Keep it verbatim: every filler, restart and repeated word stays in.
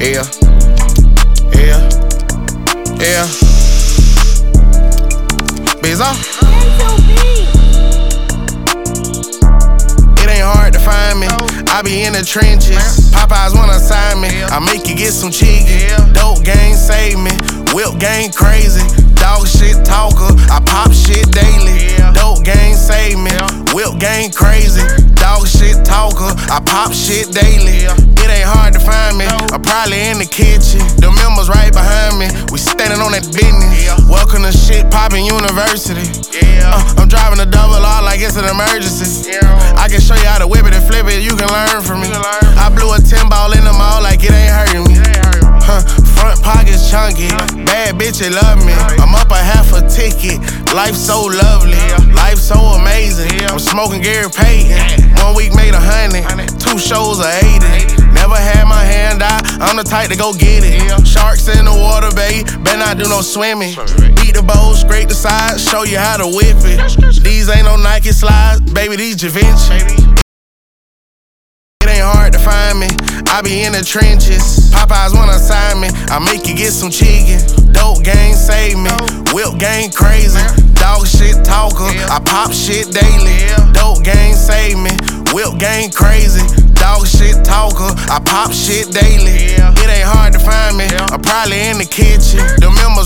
Yeah, yeah, yeah. Bizzo. It ain't hard to find me. I be in the trenches. Popeyes wanna sign me. I make you get some chicken. Dope gang save me. Whip gang crazy. Dog shit talker. I pop shit daily. Dope gang save me. Whip gang crazy. Dog shit talker. I pop shit daily. It ain't hard to find me. I'm probably in the kitchen. The members right behind me. We standing on that business. Welcome to shit poppin' university. Uh, I'm driving a double R like it's an emergency. I can show you how to whip it and flip it. You can learn from me. I blew a ten ball in the mall like it ain't hurting me. Huh, front pockets chunky. Bad bitch, they love me. I'm up a half a ticket. Life so lovely. Life so amazing. I'm smoking Gary Payton. One week made a hundred. Two shows are eighty. Never had my hand out. I'm the type to go get it. Sharks in the water, babe. Better not do no swimming. Beat the bowl, scrape the sides. Show you how to whip it. These ain't no Nike slides. Baby, these Givenchy. It ain't hard to find me. I be in the trenches. Popeyes wanna sign me. I make you get some chicken. Dope gang save me. Whip gang crazy. Dog shit talker. I pop shit daily. Dope gang save me. Whip gang crazy. Dog shit talker. I pop shit daily. It ain't hard to find me. I'm probably in the kitchen. The members